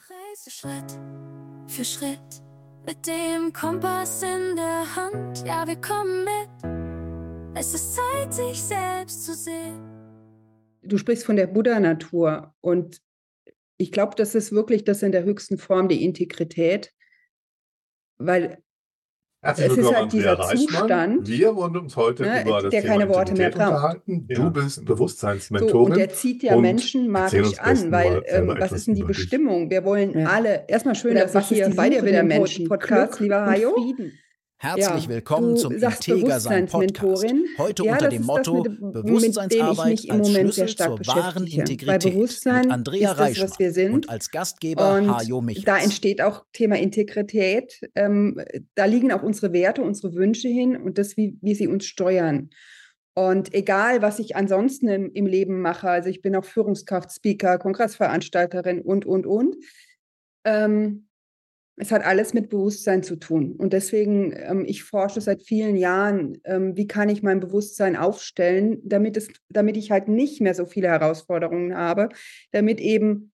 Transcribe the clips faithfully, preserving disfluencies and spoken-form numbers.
Reise Schritt für Schritt mit dem Kompass in der Hand. Ja, wir kommen mit. Es ist Zeit, sich selbst zu sehen. Du sprichst von der Buddha-Natur und ich glaube, das ist wirklich das in der höchsten Form, die Integrität, weil Herzlich es ist willkommen, halt Andrea dieser Reichmann. Zustand, Wir wollen uns heute ne, über das der Thema keine Worte mehr Integrität braucht. unterhalten. Du Ja. bist So, und Bewusstseinsmentorin der zieht ja und Menschen erzähl uns magisch am besten an, weil mal selber ähm, was etwas ist denn die über dich. Bestimmung? Wir wollen Ja. alle, erstmal schön, Oder dass was ich ist hier die bei dir Suche bin der im Pod- Menschen? Podcast, Glück lieber und Hajo. Frieden. Herzlich Ja, willkommen du zum sagst Integer Sein Podcast. Bewusstseinsmentorin. Heute Ja, unter das dem ist das, Motto mit, mit dem ich Bewusstseinsarbeit mich im als Moment sehr Schlüssel stark zur wahren beschäftige. Weil Integrität Bewusstsein mit Andrea ist das, was Reichmann wir sind. und als Gastgeber Und Hajo Michels. da entsteht auch Thema Integrität. Ähm, da liegen auch unsere Werte, unsere Wünsche hin und das, wie, wie sie uns steuern. Und egal, was ich ansonsten im, im Leben mache, also ich bin auch Führungskraft, Speaker, Kongressveranstalterin und, und, und. Ähm, es hat alles mit Bewusstsein zu tun. Und deswegen, ähm, ich forsche seit vielen Jahren, ähm, wie kann ich mein Bewusstsein aufstellen, damit, es, damit ich halt nicht mehr so viele Herausforderungen habe, damit eben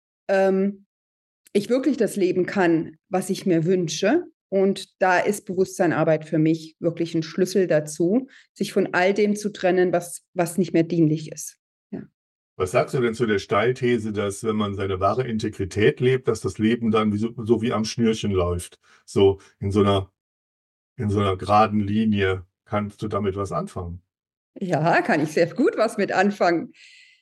ähm, ich wirklich das leben kann, was ich mir wünsche. Und da ist Bewusstseinarbeit für mich wirklich ein Schlüssel dazu, sich von all dem zu trennen, was, was nicht mehr dienlich ist. Ja. Was sagst du denn zu der Steilthese, dass wenn man seine wahre Integrität lebt, dass das Leben dann wie so, so wie am Schnürchen läuft? So in so einer, in so einer geraden Linie. Kannst du damit was anfangen? Ja, kann ich sehr gut was mit anfangen.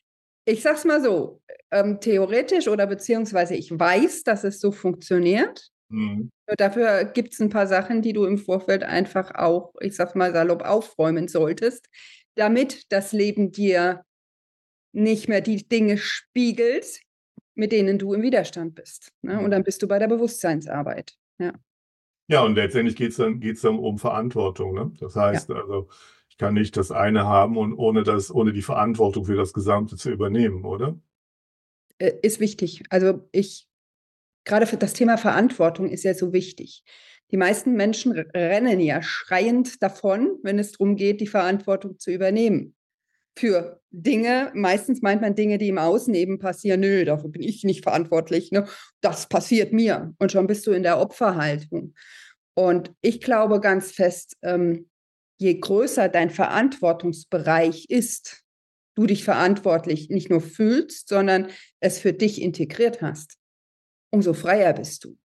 Ich sag's mal so, ähm, theoretisch oder beziehungsweise ich weiß, dass es so funktioniert. Mhm. Nur dafür gibt es ein paar Sachen, die du im Vorfeld einfach auch, ich sag mal salopp, aufräumen solltest, damit das Leben dir nicht mehr die Dinge spiegelt, mit denen du im Widerstand bist. Ne? Und dann bist du bei der Bewusstseinsarbeit. Ja. Ja, und letztendlich geht es dann, geht's dann um Verantwortung. Ne? Das heißt, Ja. also, ich kann nicht das eine haben und ohne das, ohne die Verantwortung für das Gesamte zu übernehmen, oder? Äh, ist wichtig. Also ich, gerade für das Thema Verantwortung ist ja so wichtig. Die meisten Menschen r- rennen ja schreiend davon, wenn es darum geht, die Verantwortung zu übernehmen. Für Dinge, meistens meint man Dinge, die im Außen eben passieren. Nö, dafür bin ich nicht verantwortlich. Ne? Das passiert mir. Und schon bist du in der Opferhaltung. Und ich glaube ganz fest, ähm, je größer dein Verantwortungsbereich ist, du dich verantwortlich nicht nur fühlst, sondern es für dich integriert hast, umso freier bist du.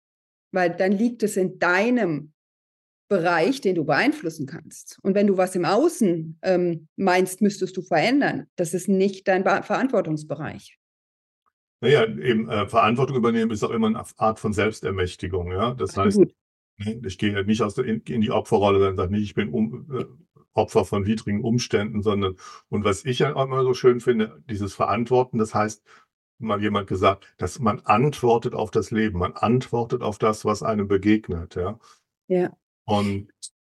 Weil dann liegt es in deinem Bereich, den du beeinflussen kannst. Und wenn du was im Außen ähm, meinst, müsstest du verändern, das ist nicht dein Be- Verantwortungsbereich. Naja, eben äh, Verantwortung übernehmen ist auch immer eine Art von Selbstermächtigung. Ja? Das heißt, Absolut. ne, ich gehe nicht aus der, in, in die Opferrolle, sondern sage nicht, ich bin um, äh, Opfer von widrigen Umständen, sondern, und was ich ja auch immer so schön finde, dieses Verantworten, das heißt, mal jemand gesagt, dass man antwortet auf das Leben, man antwortet auf das, was einem begegnet. Ja? Ja. Und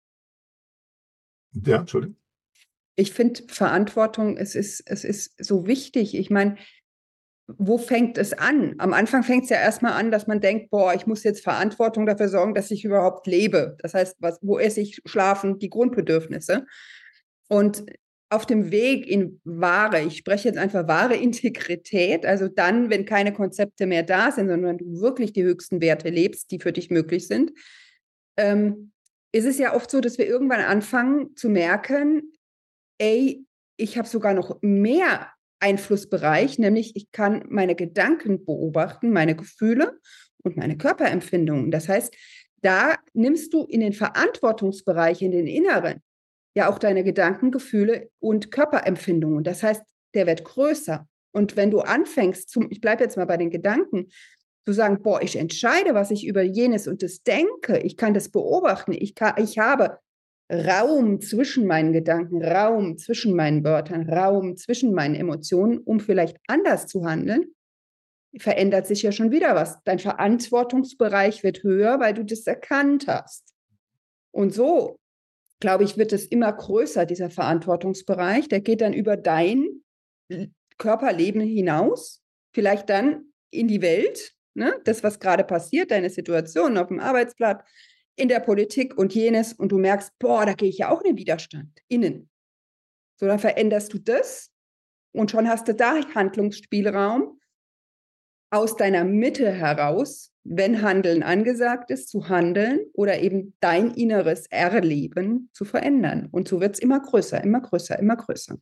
ja, Entschuldigung. Ich finde Verantwortung, es ist, es ist so wichtig. Ich meine, wo fängt es an? Am Anfang fängt es ja erstmal an, dass man denkt, boah, ich muss jetzt Verantwortung dafür sorgen, dass ich überhaupt lebe. Das heißt, was, wo esse ich, schlafen, die Grundbedürfnisse. Und auf dem Weg in wahre, ich spreche jetzt einfach wahre Integrität, also dann, wenn keine Konzepte mehr da sind, sondern du wirklich die höchsten Werte lebst, die für dich möglich sind, ähm, ist es ja oft so, dass wir irgendwann anfangen zu merken, ey, ich habe sogar noch mehr Einflussbereich, nämlich ich kann meine Gedanken beobachten, meine Gefühle und meine Körperempfindungen. Das heißt, da nimmst du in den Verantwortungsbereich, in den Inneren, ja auch deine Gedanken, Gefühle und Körperempfindungen. Das heißt, der wird größer. Und wenn du anfängst, zum, ich bleibe jetzt mal bei den Gedanken, zu sagen, boah, ich entscheide, was ich über jenes und das denke, ich kann das beobachten, ich, kann, ich habe Raum zwischen meinen Gedanken, Raum zwischen meinen Wörtern, Raum zwischen meinen Emotionen, um vielleicht anders zu handeln, verändert sich ja schon wieder was. Dein Verantwortungsbereich wird höher, weil du das erkannt hast. Und so, glaube ich, wird es immer größer, dieser Verantwortungsbereich. Der geht dann über dein Körperleben hinaus, vielleicht dann in die Welt, ne? Das, was gerade passiert, deine Situation auf dem Arbeitsplatz, in der Politik und jenes, und du merkst, boah, da gehe ich ja auch in den Widerstand, innen. So, dann veränderst du das und schon hast du da Handlungsspielraum, aus deiner Mitte heraus, wenn Handeln angesagt ist, zu handeln oder eben dein inneres Erleben zu verändern. Und so wird es immer größer, immer größer, immer größer.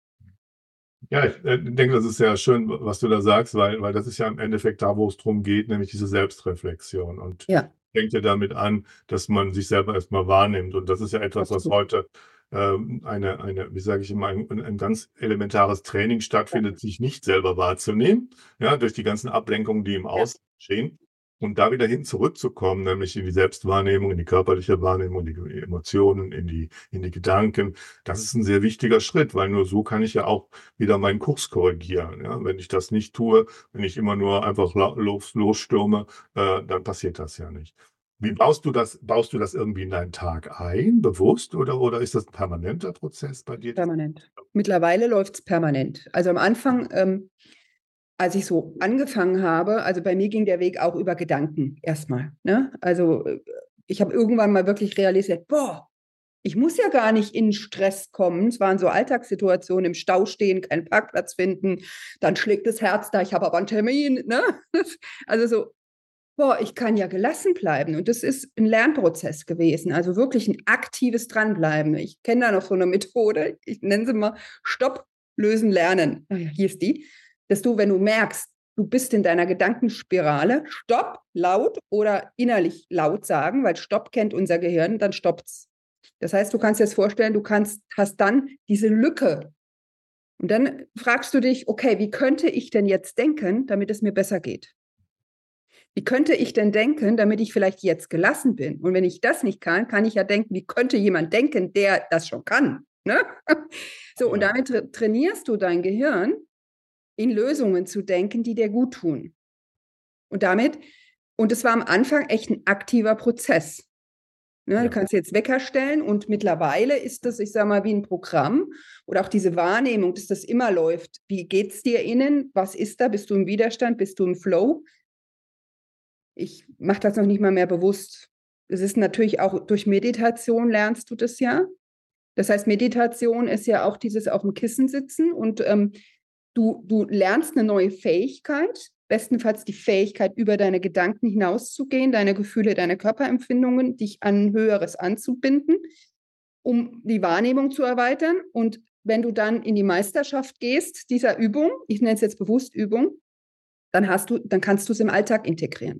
Ja, ich äh, denke, das ist sehr schön, was du da sagst, weil, weil das ist ja im Endeffekt da, wo es drum geht, nämlich diese Selbstreflexion. Und Ja, fängt ja damit an, dass man sich selber erstmal wahrnimmt. Und das ist ja etwas, was absolut. heute ähm, eine, eine, wie sage ich immer, ein, ein ganz elementares Training stattfindet, sich nicht selber wahrzunehmen, ja, durch die ganzen Ablenkungen, die im Ja, Außen geschehen. Und da wieder hin zurückzukommen, nämlich in die Selbstwahrnehmung, in die körperliche Wahrnehmung, in die Emotionen, in die, in die Gedanken. Das ist ein sehr wichtiger Schritt, weil nur so kann ich ja auch wieder meinen Kurs korrigieren. Ja? Wenn ich das nicht tue, wenn ich immer nur einfach la- los, losstürme, äh, dann passiert das ja nicht. Wie baust du das, baust du das irgendwie in deinen Tag ein, bewusst, oder, oder ist das ein permanenter Prozess bei dir? permanent. Mittlerweile läuft es permanent. Also am Anfang, ähm, als ich so angefangen habe, also bei mir ging der Weg auch über Gedanken erstmal. Ne? Also äh, ich habe irgendwann mal wirklich realisiert, boah, ich muss ja gar nicht in Stress kommen. Es waren so Alltagssituationen, im Stau stehen, keinen Parkplatz finden, dann schlägt das Herz da, ich habe aber einen Termin. Ne? Also so, boah, ich kann ja gelassen bleiben. Und das ist ein Lernprozess gewesen, also wirklich ein aktives Dranbleiben. Ich kenne da noch so eine Methode, ich nenne sie mal Stopp, Lösen, Lernen. Ah ja, hier ist die, dass du, wenn du merkst, du bist in deiner Gedankenspirale, Stopp, laut oder innerlich laut sagen, weil Stopp kennt unser Gehirn, dann stoppt's. Das heißt, du kannst dir das vorstellen, du kannst, hast dann diese Lücke. Und dann fragst du dich, okay, wie könnte ich denn jetzt denken, damit es mir besser geht? Wie könnte ich denn denken, damit ich vielleicht jetzt gelassen bin? Und wenn ich das nicht kann, kann ich ja denken, wie könnte jemand denken, der das schon kann? Ne? So, und Ja. damit tra trainierst du dein Gehirn, in Lösungen zu denken, die dir gut tun. Und damit, und es war am Anfang echt ein aktiver Prozess. Ne, du Ja. kannst jetzt Wecker stellen und mittlerweile ist das, ich sage mal, wie ein Programm oder auch diese Wahrnehmung, dass das immer läuft. Wie geht es dir innen? Was ist da? Bist du im Widerstand? Bist du im Flow? Ich mache das noch nicht mal mehr bewusst. Es ist natürlich auch durch Meditation lernst du das ja. Das heißt, Meditation ist ja auch dieses auf dem Kissen sitzen und ähm, du, du lernst eine neue Fähigkeit, bestenfalls die Fähigkeit, über deine Gedanken hinauszugehen, deine Gefühle, deine Körperempfindungen, dich an Höheres anzubinden, um die Wahrnehmung zu erweitern. Und wenn du dann in die Meisterschaft gehst, dieser Übung, ich nenne es jetzt bewusst Übung, dann hast du, dann kannst du es im Alltag integrieren.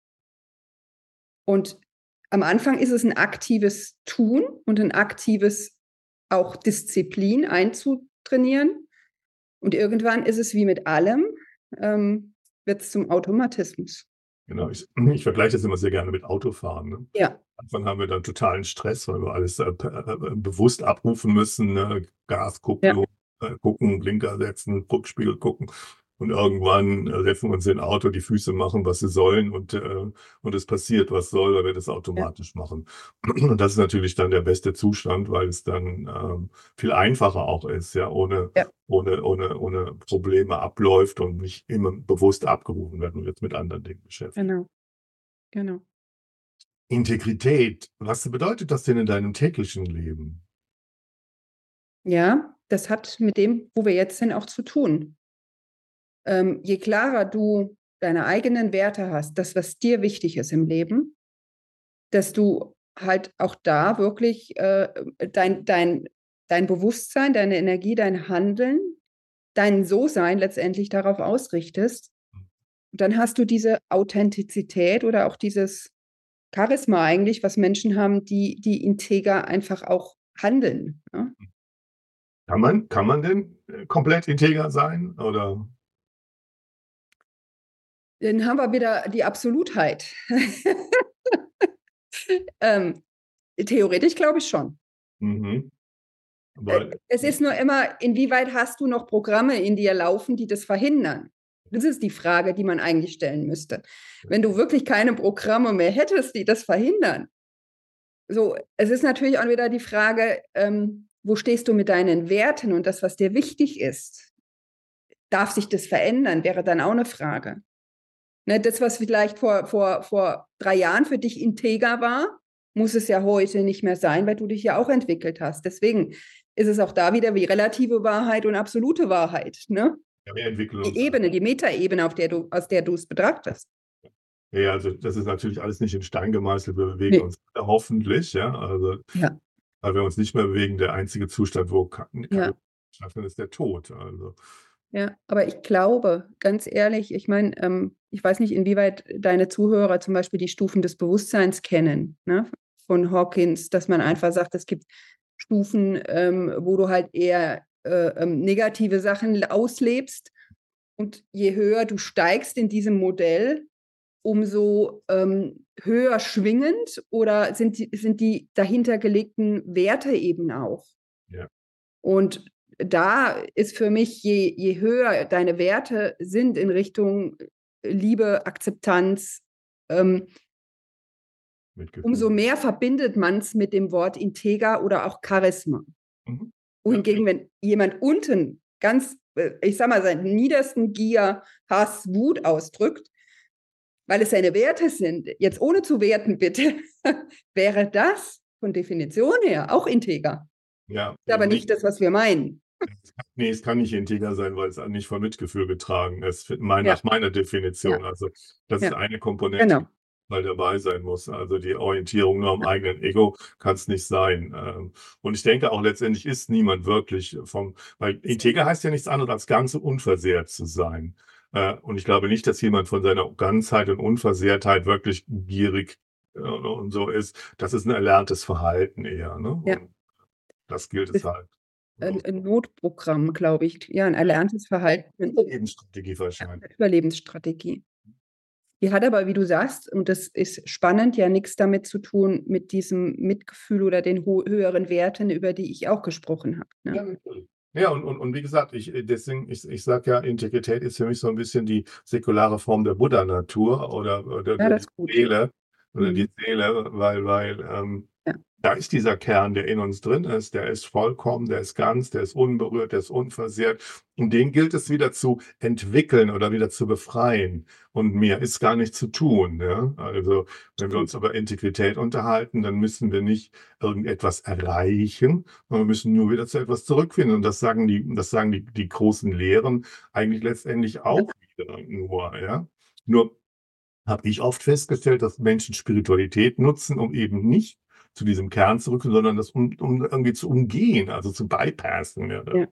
Und am Anfang ist es ein aktives Tun und ein aktives auch Disziplin einzutrainieren. Und irgendwann ist es wie mit allem, ähm, wird es zum Automatismus. Genau, ich, ich vergleiche das immer sehr gerne mit Autofahren. Ne? Ja, Am Anfang haben wir dann totalen Stress, weil wir alles äh, per- äh, bewusst abrufen müssen, ne? ja, Gaskupplung, äh, gucken, Blinker setzen, Rückspiegel gucken. Und irgendwann äh, setzen wir uns in ein Auto, die Füße machen, was sie sollen und, äh, und es passiert, was soll, weil wir das ja, automatisch machen. Und das ist natürlich dann der beste Zustand, weil es dann ähm, viel einfacher auch ist, ja, ohne, ja, ohne, ohne, ohne Probleme abläuft und nicht immer bewusst abgerufen werden und jetzt mit anderen Dingen beschäftigt. genau, genau. Integrität, was bedeutet das denn in deinem täglichen Leben? Ja, das hat mit dem, wo wir jetzt sind, auch zu tun. Ähm, je klarer du deine eigenen Werte hast, das, was dir wichtig ist im Leben, dass du halt auch da wirklich äh, dein, dein, dein Bewusstsein, deine Energie, dein Handeln, dein So-Sein letztendlich darauf ausrichtest, dann hast du diese Authentizität oder auch dieses Charisma eigentlich, was Menschen haben, die, die integer einfach auch handeln. Ne? Kann man, kann man denn äh, komplett integer sein? Oder? Dann haben wir wieder die Absolutheit. ähm, theoretisch glaube ich schon. Mhm. Äh, Weil, Es ist nur immer, inwieweit hast du noch Programme in dir laufen, die das verhindern? Das ist die Frage, die man eigentlich stellen müsste. Wenn du wirklich keine Programme mehr hättest, die das verhindern. So, es ist natürlich auch wieder die Frage, ähm, wo stehst du mit deinen Werten und das, was dir wichtig ist? Darf sich das verändern? Wäre dann auch eine Frage. Ne, das, was vielleicht vor, vor, vor drei Jahren für dich integer war, muss es ja heute nicht mehr sein, weil du dich ja auch entwickelt hast. Deswegen ist es auch da wieder wie relative Wahrheit und absolute Wahrheit. Ne? Ja, wir entwickeln Die uns. Ebene, die Metaebene, auf der du, aus der du es betrachtest. Ja, also das ist natürlich alles nicht in Stein gemeißelt. Wir bewegen Nee. uns hoffentlich, ja. Also, Ja. weil wir uns nicht mehr bewegen, der einzige Zustand, wo kann, Ja. kann ist der Tod. Also. Ja, aber ich glaube, ganz ehrlich, ich meine, ähm, ich weiß nicht, inwieweit deine Zuhörer zum Beispiel die Stufen des Bewusstseins kennen, ne, von Hawkins, dass man einfach sagt, es gibt Stufen, ähm, wo du halt eher äh, ähm, negative Sachen auslebst. Und je höher du steigst in diesem Modell, umso ähm, höher schwingend oder sind die, sind die dahinter gelegten Werte eben auch. Ja. Und da ist für mich, je, je höher deine Werte sind in Richtung Liebe, Akzeptanz, ähm, umso mehr verbindet man es mit dem Wort Integer oder auch Charisma. Mhm. Wohingegen, Ja. wenn jemand unten ganz, ich sag mal, seinen niedersten Gier, Hass, Wut ausdrückt, weil es seine Werte sind, jetzt ohne zu werten bitte, wäre das von Definition her auch integer. Ja, Ist aber nicht das, was wir meinen. Nee, es kann nicht integer sein, weil es nicht von Mitgefühl getragen ist, mein, Ja. nach meiner Definition. Ja. Also das Ja. ist eine Komponente, Genau. die mal dabei sein muss. Also die Orientierung nur am eigenen Ego kann es nicht sein. Ähm, Und ich denke auch letztendlich ist niemand wirklich vom, weil integer heißt ja nichts anderes als ganz und unversehrt zu sein. Äh, Und ich glaube nicht, dass jemand von seiner Ganzheit und Unversehrtheit wirklich gierig äh, und so ist. Das ist ein erlerntes Verhalten eher. Ne? Ja. Und das gilt es Ist halt. Ein, ein Notprogramm, glaube ich. Ja, ein erlerntes Verhalten. Überlebensstrategie wahrscheinlich. Überlebensstrategie. Die hat aber, wie du sagst, und das ist spannend, ja nichts damit zu tun mit diesem Mitgefühl oder den höheren Werten, über die ich auch gesprochen habe. Ne? Ja, natürlich. Ja, und, und, und wie gesagt, ich, deswegen, ich, ich sage ja, Integrität ist für mich so ein bisschen die säkulare Form der Buddha-Natur oder, oder Ja, die das ist gut. Seele, oder Mhm. die Seele, weil, weil ähm, Ja. da ist dieser Kern, der in uns drin ist, der ist vollkommen, der ist ganz, der ist unberührt, der ist unversehrt. Und den gilt es wieder zu entwickeln oder wieder zu befreien. Und mehr ist gar nicht zu tun. Ja? Also, wenn wir uns über Integrität unterhalten, dann müssen wir nicht irgendetwas erreichen, sondern wir müssen nur wieder zu etwas zurückfinden. Und das sagen die, das sagen die, die großen Lehren eigentlich letztendlich auch wieder nur. Ja? Nur habe ich oft festgestellt, dass Menschen Spiritualität nutzen, um eben nicht zu diesem Kern zurück, sondern das um, um irgendwie zu umgehen, also zu bypassen. Ja, Ja,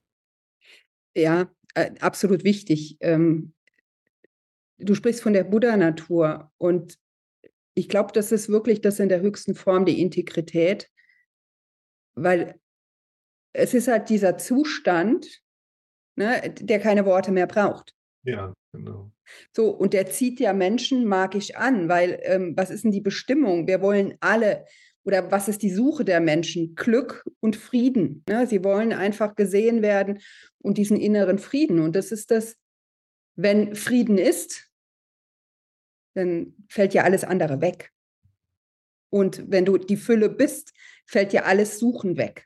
ja äh, absolut wichtig. Ähm, du sprichst von der Buddha-Natur und ich glaube, das ist wirklich das in der höchsten Form, die Integrität, weil es ist halt dieser Zustand, ne, der keine Worte mehr braucht. ja, genau. So, und der zieht ja Menschen magisch an, weil ähm, was ist denn die Bestimmung? Wir wollen alle, oder was ist die Suche der Menschen? Glück und Frieden. Ne? Sie wollen einfach gesehen werden und diesen inneren Frieden. Und das ist das, wenn Frieden ist, dann fällt ja alles andere weg. Und wenn du die Fülle bist, fällt ja alles Suchen weg.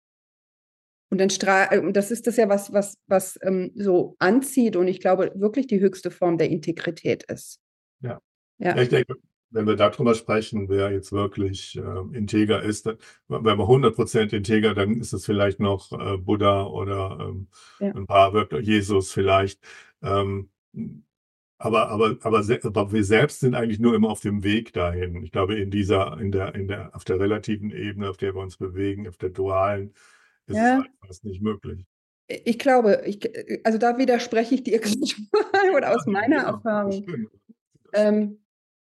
Und dann stra- und das ist das ja, was, was, was ähm, so anzieht und ich glaube wirklich die höchste Form der Integrität ist. Ja. Ja. Ja, ich denke, wenn wir darüber sprechen, wer jetzt wirklich äh, integer ist, dann, wenn wir hundert Prozent integer, dann ist es vielleicht noch äh, Buddha oder ähm, Ja. ein paar wirklich Jesus vielleicht. Ähm, aber, aber, aber, se- aber wir selbst sind eigentlich nur immer auf dem Weg dahin. Ich glaube, in dieser, in der, in der, auf der relativen Ebene, auf der wir uns bewegen, auf der dualen, ist es Ja. halt fast nicht möglich. Ich glaube, ich, also da widerspreche ich dir oder aus meiner Ja, Erfahrung. schön. Ähm,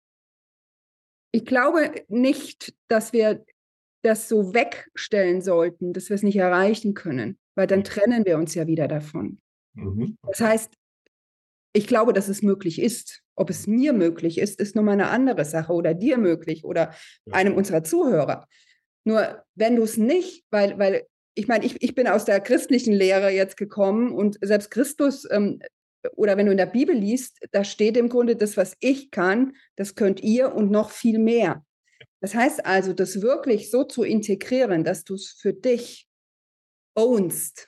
ich glaube nicht, dass wir das so wegstellen sollten, dass wir es nicht erreichen können, weil dann trennen wir uns ja wieder davon. Mhm. Das heißt, ich glaube, dass es möglich ist. Ob es mir möglich ist, ist nochmal eine andere Sache oder dir möglich oder Ja. einem unserer Zuhörer. Nur wenn du es nicht, weil, weil ich meine, ich, ich bin aus der christlichen Lehre jetzt gekommen und selbst Christus ähm, oder wenn du in der Bibel liest, da steht im Grunde, das, was ich kann, das könnt ihr und noch viel mehr. Das heißt also, das wirklich so zu integrieren, dass du es für dich ownst,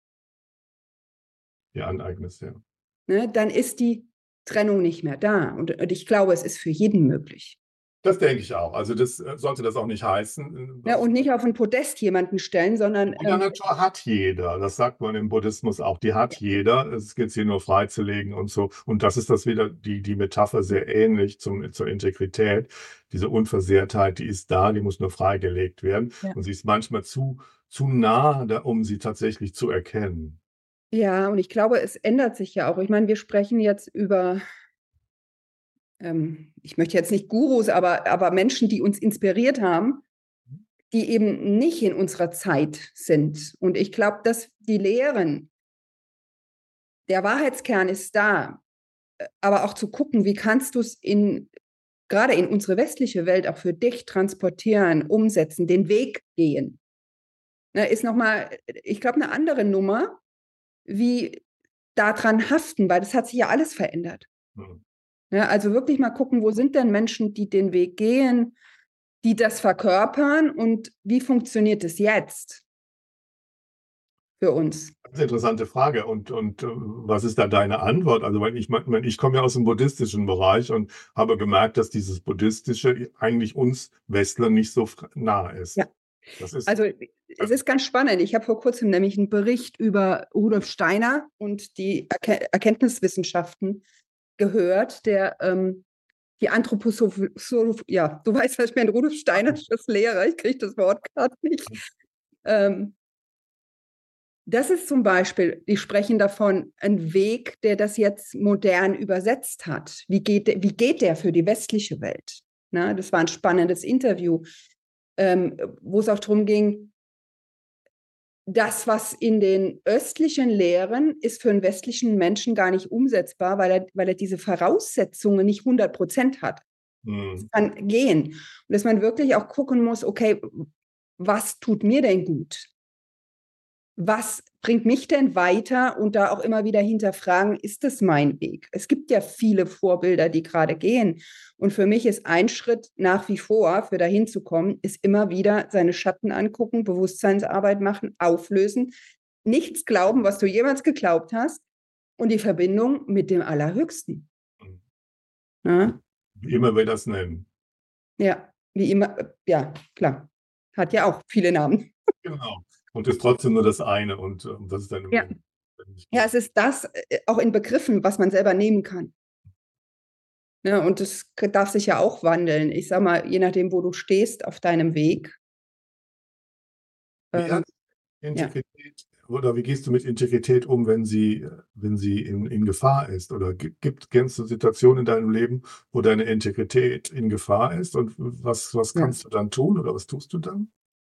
Ja, aneignest, ja. ne, dann ist die Trennung nicht mehr da. Und, und ich glaube, es ist für jeden möglich. Das denke ich auch. Also das äh, sollte das auch nicht heißen. äh, Ja, Was und nicht auf ein Podest jemanden stellen, sondern in der ähm, Natur hat jeder. Das sagt man im Buddhismus auch. Die hat jeder. Es geht sie nur freizulegen und so. Und das ist das wieder die, die Metapher sehr ähnlich zum, zur Integrität. Diese Unversehrtheit, die ist da, die muss nur freigelegt werden. ja. Und sie ist manchmal zu, zu nah, da, um sie tatsächlich zu erkennen. Ja, und ich glaube, es ändert sich ja auch. Ich meine, wir sprechen jetzt über, ähm, ich möchte jetzt nicht Gurus, aber, aber Menschen, die uns inspiriert haben, die eben nicht in unserer Zeit sind. Und ich glaube, dass die Lehren, der Wahrheitskern ist da, äh, aber auch zu gucken, wie kannst du es in, gerade in unsere westliche Welt auch für dich transportieren, umsetzen, den Weg gehen, ne, ist nochmal, ich glaube, eine andere Nummer, wie daran haften, weil das hat sich ja alles verändert. Hm. Ja, also wirklich mal gucken, wo sind denn Menschen, die den Weg gehen, die das verkörpern und wie funktioniert es jetzt für uns? Das ist eine interessante Frage. Und, und äh, was ist da deine Antwort? Also, weil ich, mein, ich komme ja aus dem buddhistischen Bereich und habe gemerkt, dass dieses Buddhistische eigentlich uns Westlern nicht so f- nah ist. Ja, Das ist, also es ist ganz spannend. Ich habe vor kurzem nämlich einen Bericht über Rudolf Steiner und die Erke Erkenntniswissenschaften gehört, der ähm, die Anthroposophie, so, ja, du weißt, was ich meine, Rudolf Steiner ist Lehrer, ich kriege das Wort gerade nicht. Ähm, das ist zum Beispiel, die sprechen davon, ein Weg, der das jetzt modern übersetzt hat. Wie geht, der- wie geht der für die westliche Welt? Na, das war ein spannendes Interview, ähm, wo es auch darum ging, das, was in den östlichen Lehren ist für einen westlichen Menschen gar nicht umsetzbar, weil er, weil er diese Voraussetzungen nicht hundert Prozent hat. Es hm, kann gehen. Und dass man wirklich auch gucken muss, okay, was tut mir denn gut? Was bringt mich denn weiter? Und da auch immer wieder hinterfragen, ist das mein Weg? Es gibt ja viele Vorbilder, die gerade gehen. Und für mich ist ein Schritt nach wie vor, für dahin zu kommen, ist immer wieder seine Schatten angucken, Bewusstseinsarbeit machen, auflösen, nichts glauben, was du jemals geglaubt hast und die Verbindung mit dem Allerhöchsten. hm. Ja, Wie immer wir das nennen. ja, wie immer, ja, klar. Hat ja auch viele Namen. Genau. Und ist trotzdem nur das eine. Und äh, das ist dann im Ja. Leben nicht Ja, gut. es ist das äh, auch in Begriffen, was man selber nehmen kann. Ne? Und das k- darf sich ja auch wandeln. Ich sag mal, je nachdem, wo du stehst auf deinem Weg. Wie Äh, hat ja. Integrität oder wie gehst du mit Integrität um, wenn sie, wenn sie in, in Gefahr ist? Oder gi- gibt, kennst du Situationen in deinem Leben, wo deine Integrität in Gefahr ist? Und was, was Ja. kannst du dann tun oder was tust du dann?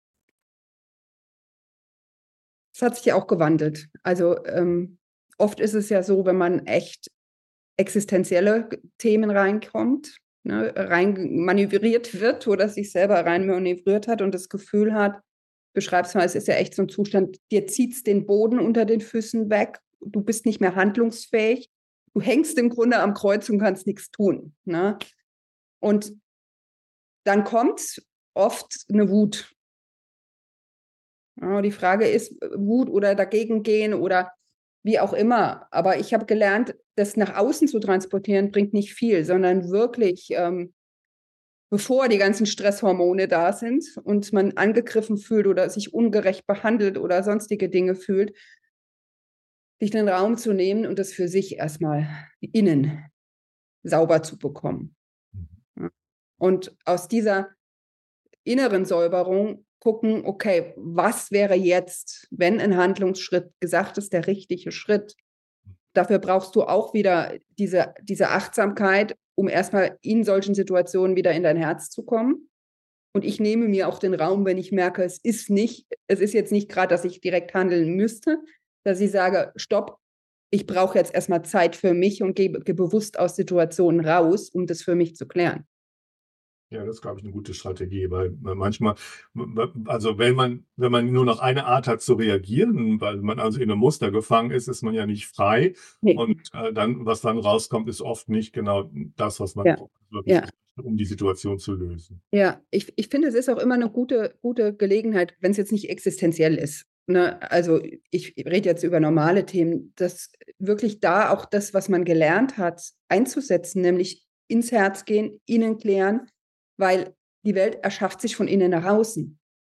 Es hat sich ja auch gewandelt. Also ähm, oft ist es ja so, wenn man echt existenzielle G- Themen reinkommt, ne, rein manövriert wird oder sich selber rein manövriert hat und das Gefühl hat, beschreib's mal, es ist ja echt so ein Zustand, dir zieht's den Boden unter den Füßen weg, du bist nicht mehr handlungsfähig, du hängst im Grunde am Kreuz und kannst nichts tun. Ne? Und dann kommt oft eine Wut. Ja, die Frage ist, Wut oder dagegen gehen oder wie auch immer. Aber ich habe gelernt, das nach außen zu transportieren, bringt nicht viel, sondern wirklich, ähm, bevor die ganzen Stresshormone da sind und man angegriffen fühlt oder sich ungerecht behandelt oder sonstige Dinge fühlt, sich den Raum zu nehmen und das für sich erstmal innen sauber zu bekommen. Ja. Und aus dieser inneren Säuberung gucken, okay, was wäre jetzt, wenn ein Handlungsschritt gesagt ist, der richtige Schritt? Dafür brauchst du auch wieder diese, diese Achtsamkeit, um erstmal in solchen Situationen wieder in dein Herz zu kommen. Und ich nehme mir auch den Raum, wenn ich merke, es ist nicht, es ist jetzt nicht gerade, dass ich direkt handeln müsste, dass ich sage, stopp, ich brauche jetzt erstmal Zeit für mich und gehe, gehe bewusst aus Situationen raus, um das für mich zu klären. Ja, das ist, glaube ich, eine gute Strategie, weil weil manchmal, also wenn man, wenn man nur noch eine Art hat zu reagieren, weil man also in einem Muster gefangen ist, ist man ja nicht frei. Nee. Und äh, dann, was dann rauskommt, ist oft nicht genau das, was man Ja, braucht, wirklich, ja. um die Situation zu lösen. Ja, ich, ich finde, es ist auch immer eine gute, gute Gelegenheit, wenn es jetzt nicht existenziell ist. Ne? Also ich rede jetzt über normale Themen, dass wirklich da auch das, was man gelernt hat, einzusetzen, nämlich ins Herz gehen, innen klären, weil die Welt erschafft sich von innen nach außen.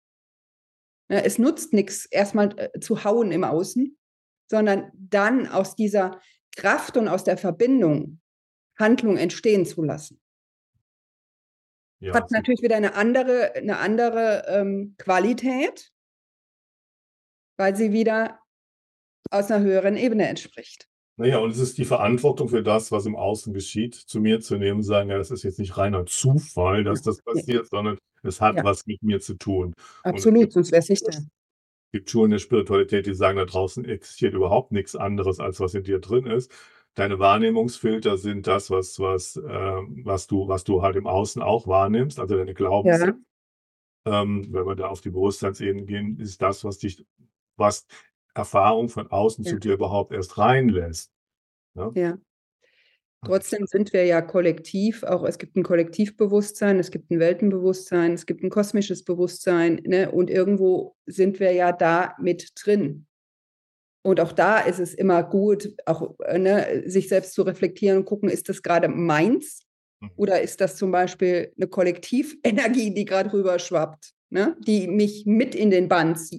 Ja, es nutzt nichts, erstmal äh, zu hauen im Außen, sondern dann aus dieser Kraft und aus der Verbindung Handlung entstehen zu lassen. Ja, Hat natürlich wieder eine andere, eine andere ähm, Qualität, weil sie wieder aus einer höheren Ebene entspricht. naja, und es ist die Verantwortung für das, was im Außen geschieht, zu mir zu nehmen, sagen, ja, das ist jetzt nicht reiner Zufall, dass das Ja, passiert, sondern es hat ja, was mit mir zu tun. Und es absolut, gibt, sonst wäre es nicht da. es gibt Schulen der Spiritualität, die sagen, da draußen existiert überhaupt nichts anderes, als was in dir drin ist. Deine Wahrnehmungsfilter sind das, was, was, ähm, was du, was du halt im Außen auch wahrnimmst, also deine Glaubenssätze. Ja, Ähm, wenn wir da auf die Bewusstseinsebene gehen, ist das, was dich, was Erfahrung von außen ja, zu dir überhaupt erst reinlässt. Ja? ja. Also, Trotzdem sind wir ja kollektiv, auch es gibt ein Kollektivbewusstsein, es gibt ein Weltenbewusstsein, es gibt ein kosmisches Bewusstsein, ne? Und irgendwo sind wir ja da mit drin. Und auch da ist es immer gut, auch äh, ne, sich selbst zu reflektieren und gucken, ist das gerade meins mhm. oder ist das zum Beispiel eine Kollektivenergie, die gerade rüberschwappt, ne? Die mich mit in den Bann zieht.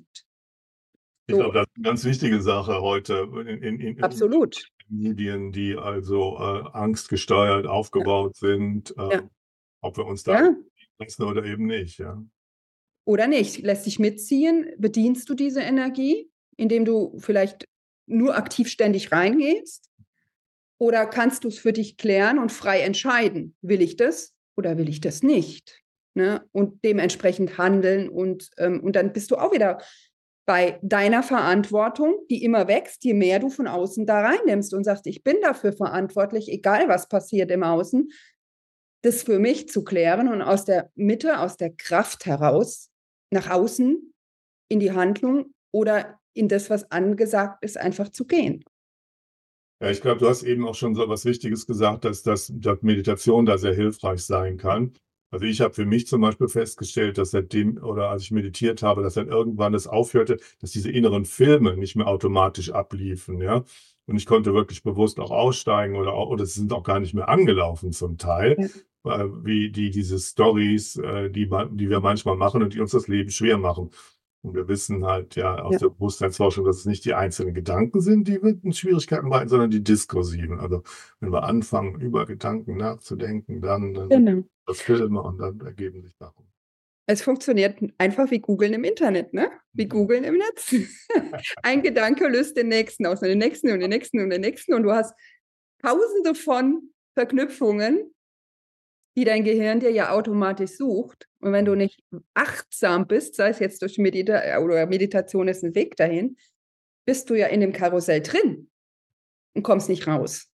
Ich So, glaube, das ist eine ganz wichtige Sache heute in, in, in, in absolut. Medien, die also äh, angstgesteuert Ja, aufgebaut sind, äh, ja, ob wir uns da ja. lassen oder eben nicht. Ja. Oder nicht? Lässt dich mitziehen? Bedienst du diese Energie, indem du vielleicht nur aktiv ständig reingehst? Oder kannst du es für dich klären und frei entscheiden? Will ich das oder will ich das nicht? Ne? Und dementsprechend handeln. Und, ähm, und dann bist du auch wieder bei deiner Verantwortung, die immer wächst, je mehr du von außen da reinnimmst und sagst, ich bin dafür verantwortlich, egal was passiert im Außen, das für mich zu klären und aus der Mitte, aus der Kraft heraus nach außen in die Handlung oder in das, was angesagt ist, einfach zu gehen. Ja, ich glaube, du hast eben auch schon so was Wichtiges gesagt, dass, dass, dass Meditation da sehr hilfreich sein kann. Also ich habe für mich zum Beispiel festgestellt, dass seitdem oder als ich meditiert habe, dass dann irgendwann es aufhörte, dass diese inneren Filme nicht mehr automatisch abliefen, ja. Und ich konnte wirklich bewusst auch aussteigen oder auch, oder sie sind auch gar nicht mehr angelaufen zum Teil, Ja, äh, wie die diese Stories, äh, die, man- die wir manchmal machen und die uns das Leben schwer machen. Und wir wissen halt ja aus ja, der Bewusstseinsforschung, dass es nicht die einzelnen Gedanken sind, die wir in Schwierigkeiten bereiten, sondern die diskursiven. Also wenn wir anfangen, über Gedanken nachzudenken, dann, dann sind genau. das Filme und dann ergeben sich Sachen. Es funktioniert einfach wie Googeln im Internet, ne? Wie Googeln im Netz. Ein Gedanke löst den nächsten aus, und den nächsten und den nächsten und den nächsten. Und du hast tausende von Verknüpfungen, die dein Gehirn dir ja automatisch sucht. Und wenn du nicht achtsam bist, sei es jetzt durch Medita oder Meditation ist ein Weg dahin, bist du ja in dem Karussell drin und kommst nicht raus.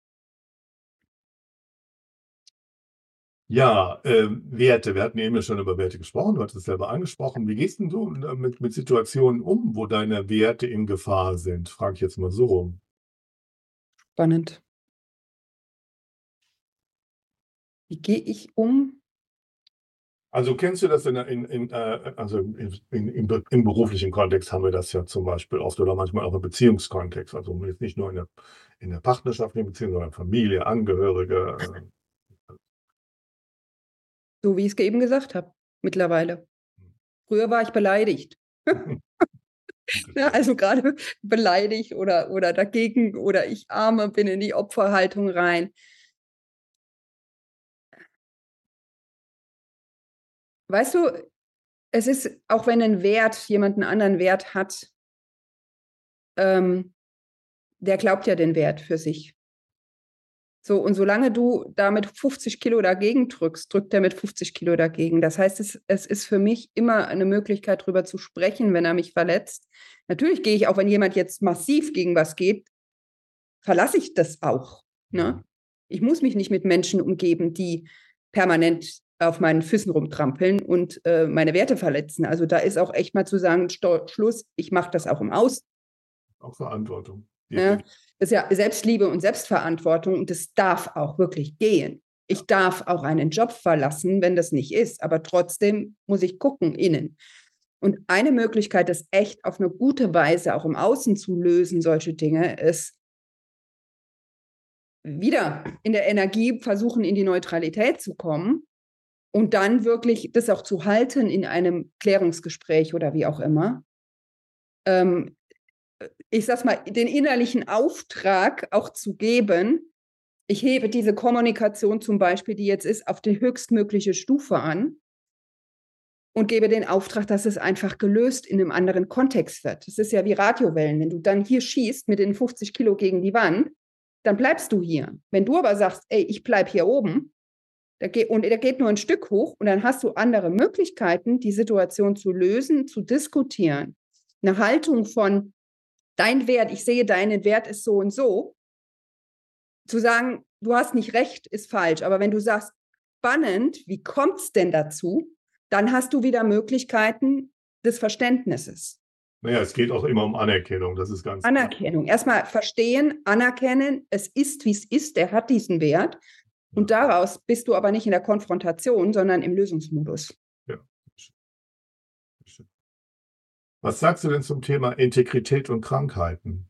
Ja, ähm, Werte. Wir hatten eben ja schon über Werte gesprochen. Du hattest es selber angesprochen. Wie gehst denn du äh, mit, mit Situationen um, wo deine Werte in Gefahr sind? Frage ich jetzt mal so rum. Spannend. Wie gehe ich um? Also kennst du das in, der- in, in, äh, also in, in, im, be- im beruflichen Kontext haben wir das ja zum Beispiel oft oder manchmal auch im Beziehungskontext. Also jetzt nicht nur in der, in der partnerschaftlichen Beziehung, sondern Familie, Angehörige. So wie ich es eben gesagt habe, mittlerweile. Früher war ich beleidigt. Äh, Ja, also gerade beleidigt oder, oder dagegen oder ich arme bin in die Opferhaltung rein. Weißt du, es ist, auch wenn ein Wert jemand einen anderen Wert hat, ähm, der glaubt ja den Wert für sich. So, und solange du da mit fünfzig Kilo dagegen drückst, drückt er mit fünfzig Kilo dagegen. Das heißt, es, es ist für mich immer eine Möglichkeit, darüber zu sprechen, wenn er mich verletzt. Natürlich gehe ich auch, wenn jemand jetzt massiv gegen was geht, verlasse ich das auch. Ne? Ich muss mich nicht mit Menschen umgeben, die permanent auf meinen Füßen rumtrampeln und äh, meine Werte verletzen. Also da ist auch echt mal zu sagen, Sto Schluss, ich mache das auch im Außen. Auch Verantwortung. Ne? Das ist ja Selbstliebe und Selbstverantwortung und das darf auch wirklich gehen. Ich darf auch einen Job verlassen, wenn das nicht ist, aber trotzdem muss ich gucken innen. Und eine Möglichkeit, das echt auf eine gute Weise auch im Außen zu lösen, solche Dinge, ist wieder in der Energie versuchen, in die Neutralität zu kommen Und dann wirklich das auch zu halten in einem Klärungsgespräch oder wie auch immer. Ähm, ich sag's mal, den innerlichen Auftrag auch zu geben, ich hebe diese Kommunikation zum Beispiel, die jetzt ist, auf die höchstmögliche Stufe an und gebe den Auftrag, dass es einfach gelöst in einem anderen Kontext wird. Das ist ja wie Radiowellen. Wenn du dann hier schießt mit den fünfzig Kilo gegen die Wand, dann bleibst du hier. Wenn du aber sagst, ey, ich bleib hier oben, da geht, und der geht nur ein Stück hoch und dann hast du andere Möglichkeiten, die Situation zu lösen, zu diskutieren. Eine Haltung von dein Wert, ich sehe, deinen Wert ist so und so. Zu sagen, du hast nicht recht, ist falsch. Aber wenn du sagst, spannend, wie kommt es denn dazu? Dann hast du wieder Möglichkeiten des Verständnisses. Naja, es geht auch immer um Anerkennung, das ist ganz Anerkennung. Erstmal verstehen, anerkennen, es ist, wie es ist, er hat diesen Wert. Und Ja. daraus bist du aber nicht in der Konfrontation, sondern im Lösungsmodus. Ja. Was sagst du denn zum Thema Integrität und Krankheiten?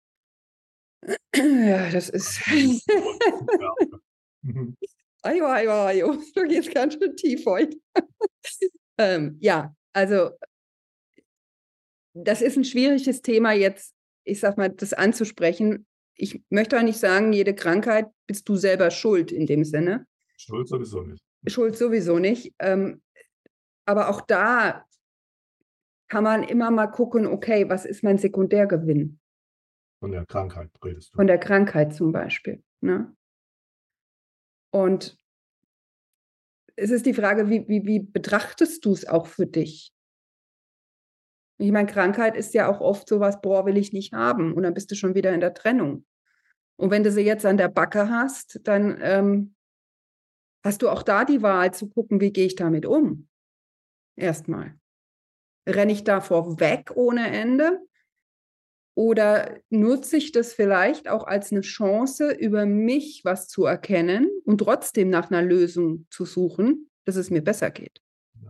Ja, das ist. Mhm. Ajo, ajo, ajo. Du gehst ganz schön tief heute. ähm, ja, also das ist ein schwieriges Thema jetzt, ich sag mal, das anzusprechen. Ich möchte auch nicht sagen, jede Krankheit bist du selber schuld in dem Sinne. Schuld sowieso nicht. Schuld sowieso nicht. Ähm, aber auch da kann man immer mal gucken, okay, was ist mein Sekundärgewinn? Von der Krankheit redest du. Von der Krankheit zum Beispiel. Ne? Und es ist die Frage, wie, wie, wie betrachtest du es auch für dich? Ich meine, Krankheit ist ja auch oft sowas, boah, will ich nicht haben. Und dann bist du schon wieder in der Trennung. Und wenn du sie jetzt an der Backe hast, dann ähm, hast du auch da die Wahl zu gucken, wie gehe ich damit um? Erstmal. Renne ich davor weg ohne Ende? Oder nutze ich das vielleicht auch als eine Chance, über mich was zu erkennen und trotzdem nach einer Lösung zu suchen, dass es mir besser geht? Ja.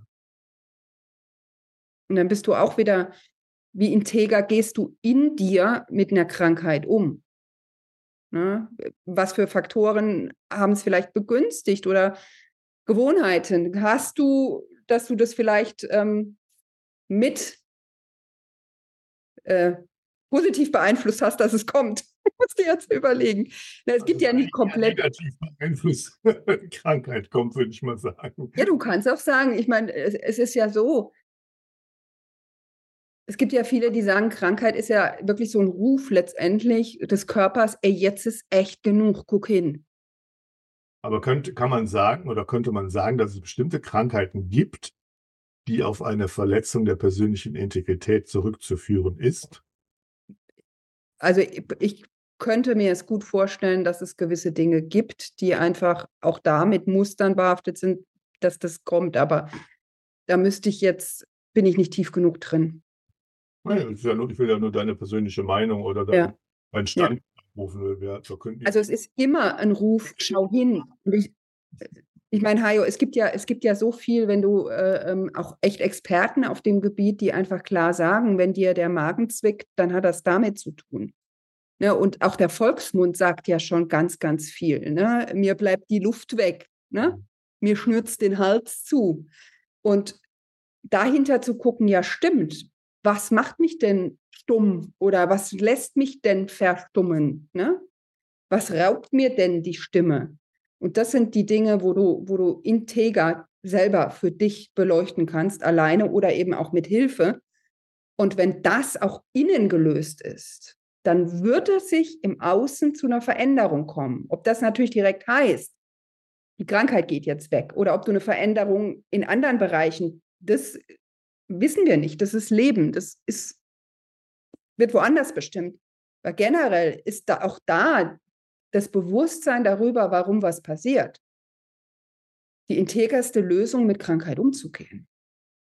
Und dann bist du auch wieder, wie integer gehst du in dir mit einer Krankheit um? Ne? Was für Faktoren haben es vielleicht begünstigt oder Gewohnheiten? Hast du, dass du das vielleicht ähm, mit äh, positiv beeinflusst hast, dass es kommt? Musst du jetzt überlegen. Na, es gibt Also ja nicht komplett. Negativ Einfluss Krankheit kommt, würde ich mal sagen. Ja, du kannst auch sagen, ich meine, es, es ist ja so, es gibt ja viele, die sagen, Krankheit ist ja wirklich so ein Ruf letztendlich des Körpers, ey, jetzt ist echt genug, guck hin. Aber könnte, kann man sagen oder könnte man sagen, dass es bestimmte Krankheiten gibt, die auf eine Verletzung der persönlichen Integrität zurückzuführen ist? Also ich, ich könnte mir es gut vorstellen, dass es gewisse Dinge gibt, die einfach auch da mit Mustern behaftet sind, dass das kommt. Aber da müsste ich jetzt, bin ich nicht tief genug drin. Nein, ist ja nur, ich will ja nur deine persönliche Meinung oder dein, Ja. dein Stand rufen. Ja, da könnten Also es ist immer ein Ruf, schau hin. Und ich, ich meine, Hajo, es gibt ja, es gibt ja so viel, wenn du äh, ähm, auch echt Experten auf dem Gebiet, die einfach klar sagen, wenn dir der Magen zwickt, dann hat das damit zu tun. Ne? Und auch der Volksmund sagt ja schon ganz, ganz viel. Ne? Mir bleibt die Luft weg. Ne? Mir schnürt's den Hals zu. Und dahinter zu gucken, ja stimmt, was macht mich denn stumm oder was lässt mich denn verstummen? Ne? Was raubt mir denn die Stimme? Und das sind die Dinge, wo du, wo du integer selber für dich beleuchten kannst, alleine oder eben auch mit Hilfe. Und wenn das auch innen gelöst ist, dann wird es sich im Außen zu einer Veränderung kommen. Ob das natürlich direkt heißt, die Krankheit geht jetzt weg oder ob du eine Veränderung in anderen Bereichen, das wissen wir nicht. Das ist Leben, das ist, wird woanders bestimmt. Aber generell ist da auch da das Bewusstsein darüber, warum was passiert, die integerste Lösung, mit Krankheit umzugehen.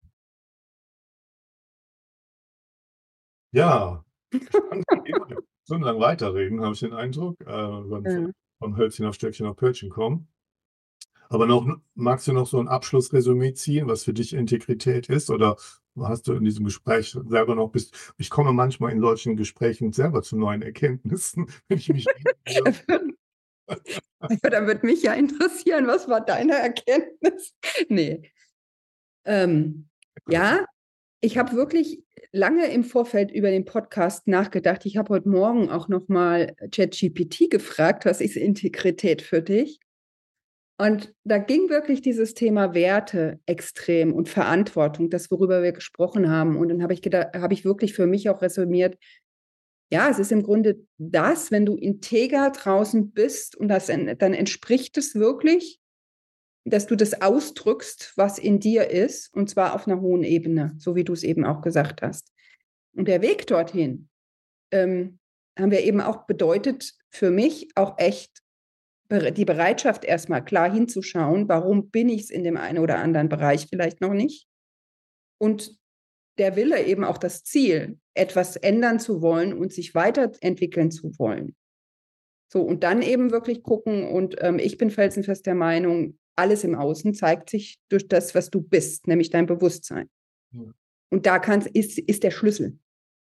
Ja, so lange weiterreden, habe ich den Eindruck. Äh, von, Ja. von Hölzchen auf Stöckchen auf Pölzchen kommen. Aber noch, magst du noch so ein Abschlussresümee ziehen, was für dich Integrität ist? Oder hast du in diesem Gespräch selber noch bist? Ich komme manchmal in solchen Gesprächen selber zu neuen Erkenntnissen, wenn ich mich Ja, dann würde mich ja interessieren, was war deine Erkenntnis? Nee. Ähm, ja, ich habe wirklich lange im Vorfeld über den Podcast nachgedacht. Ich habe heute Morgen auch nochmal ChatGPT gefragt, was ist Integrität für dich? Und da ging wirklich dieses Thema Werte extrem und Verantwortung, das, worüber wir gesprochen haben. Und dann habe ich gedacht, habe ich wirklich für mich auch resümiert, ja, es ist im Grunde das, wenn du integer draußen bist und das, dann entspricht es wirklich, dass du das ausdrückst, was in dir ist, und zwar auf einer hohen Ebene, so wie du es eben auch gesagt hast. Und der Weg dorthin, ähm, haben wir eben auch bedeutet, für mich auch echt die Bereitschaft, erstmal klar hinzuschauen, warum bin ich es in dem einen oder anderen Bereich vielleicht noch nicht. Und der Wille, eben auch das Ziel, etwas ändern zu wollen und sich weiterentwickeln zu wollen. So, und dann eben wirklich gucken, und ähm, ich bin felsenfest der Meinung, alles im Außen zeigt sich durch das, was du bist, nämlich dein Bewusstsein. Ja. Und da kann's, ist, ist der Schlüssel.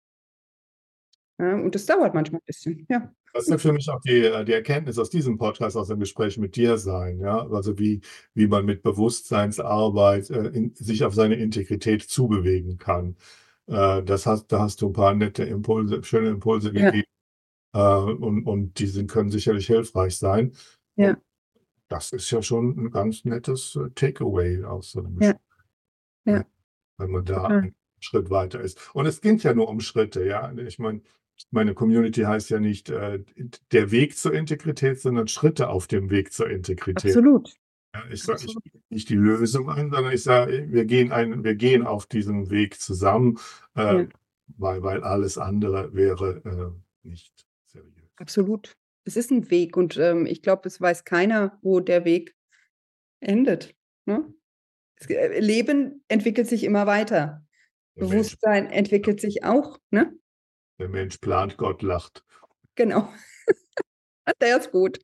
Ja, und das dauert manchmal ein bisschen, ja. Das wird für mich auch die, die Erkenntnis aus diesem Podcast, aus dem Gespräch mit dir sein, ja, also wie, wie man mit Bewusstseinsarbeit äh, in, sich auf seine Integrität zubewegen kann. Äh, das hast, da hast du ein paar nette Impulse, schöne Impulse Ja. gegeben, äh, und, und die sind, können sicherlich hilfreich sein. Ja. Und das ist ja schon ein ganz nettes äh, Takeaway aus so einem Ja. Gespräch, Ja. ja, wenn man da Ja. einen Schritt weiter ist. Und es geht ja nur um Schritte, ja. Ich meine, meine Community heißt ja nicht äh, der Weg zur Integrität, sondern Schritte auf dem Weg zur Integrität. Absolut. Ja, ich sage ich, nicht die Lösung ein, sondern ich sage, wir gehen ein, wir gehen auf diesem Weg zusammen, äh, Ja. weil, weil alles andere wäre äh, nicht seriös. Absolut. Es ist ein Weg, und ähm, ich glaube, es weiß keiner, wo der Weg endet. Ne? Das Leben entwickelt sich immer weiter. Der Bewusstsein Mensch, entwickelt sich auch. Ne? der Mensch plant, Gott lacht. Genau. Der ist gut.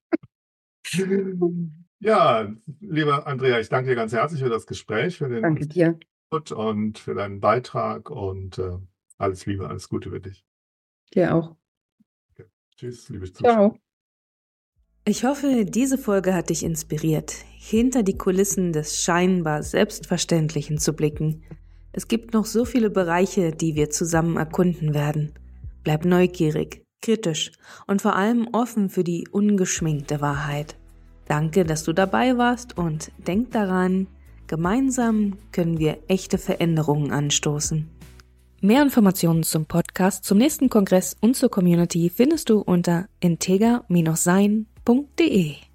Ja, lieber Andrea, ich danke dir ganz herzlich für das Gespräch, für den Danke dir. Input und für deinen Beitrag, und äh, alles Liebe, alles Gute für dich. Dir auch. Okay. Tschüss, liebe Zuschauer. Ciao. Ich hoffe, diese Folge hat dich inspiriert, hinter die Kulissen des scheinbar Selbstverständlichen zu blicken. Es gibt noch so viele Bereiche, die wir zusammen erkunden werden. Bleib neugierig, kritisch und vor allem offen für die ungeschminkte Wahrheit. Danke, dass du dabei warst, und denk daran, gemeinsam können wir echte Veränderungen anstoßen. Mehr Informationen zum Podcast, zum nächsten Kongress und zur Community findest du unter integer Bindestrich sein punkt de.